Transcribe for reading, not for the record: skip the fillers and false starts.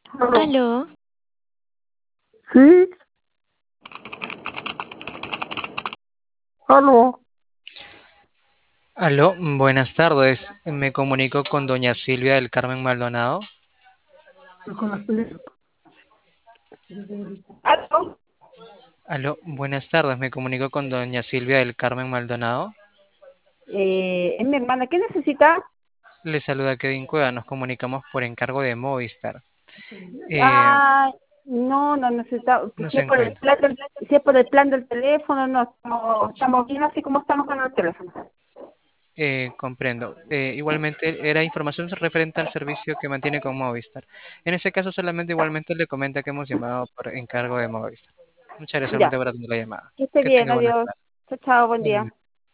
Aló. Aló, Sí, aló. Aló, buenas tardes. Me comunico con doña Silvia del Carmen Maldonado. Con la ¿Aló? Aló, buenas tardes. Me comunico con doña Silvia del Carmen Maldonado. Es mi hermana. ¿Qué necesita? Le saluda Kevin Cueva. Nos comunicamos por encargo de Movistar. Eh, Ah, no, no necesita. Pues no si se es por el encuentra. plan si es por el plan del teléfono, no, estamos bien así como estamos con el teléfono. Comprendo. Igualmente, era información referente al servicio que mantiene con Movistar. En ese caso, solamente igualmente le comenta que hemos llamado por encargo de Movistar. Muchas gracias Ya, solamente por atender la llamada. que esté Que bien, tenga buenas adiós. tardes. Chao, chao, buen día. Igualmente.